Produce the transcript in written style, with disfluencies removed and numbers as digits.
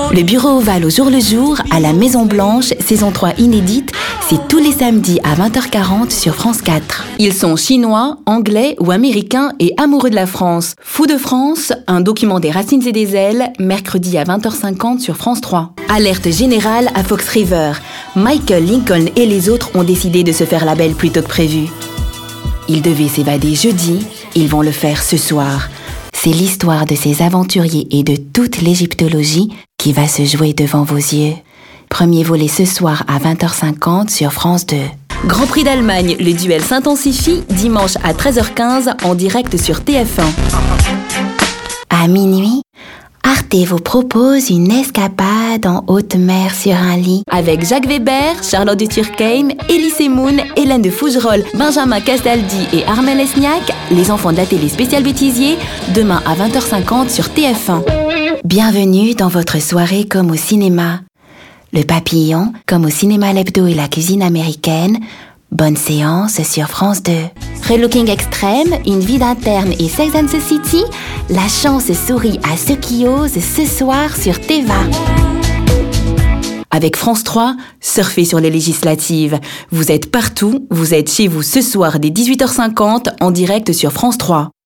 Le bureau ovale au jour le jour, à la Maison Blanche, saison 3 inédite, c'est tous les samedis à 20h40 sur France 4. Ils sont chinois, anglais ou américains et amoureux de la France. Fous de France, un document des racines et des ailes, mercredi à 20h50 sur France 3. Alerte générale à Fox River. Michael, Lincoln et les autres ont décidé de se faire la belle plus tôt que prévu. Ils devaient s'évader jeudi, ils vont le faire ce soir. C'est l'histoire de ces aventuriers et de toute l'égyptologie qui va se jouer devant vos yeux. Premier volet ce soir à 20h50 sur France 2. Grand Prix d'Allemagne, le duel s'intensifie dimanche à 13h15 en direct sur TF1. À minuit, Arte vous propose une escapade en haute mer sur un lit. Avec Jacques Weber, Charlotte de Turckheim, Elie Moon, Hélène de Fougerolles, Benjamin Castaldi et Armel Esniac, les enfants de la télé spéciale bêtisier, demain à 20h50 sur TF1. Bienvenue dans votre soirée comme au cinéma. Le Papillon, comme au cinéma l'hebdo et la cuisine américaine. Bonne séance sur France 2. Relooking extrême, une vie d'interne et Sex and the City. La chance sourit à ceux qui osent ce soir sur Teva. Avec France 3, surfez sur les législatives. Vous êtes partout, vous êtes chez vous ce soir dès 18h50 en direct sur France 3.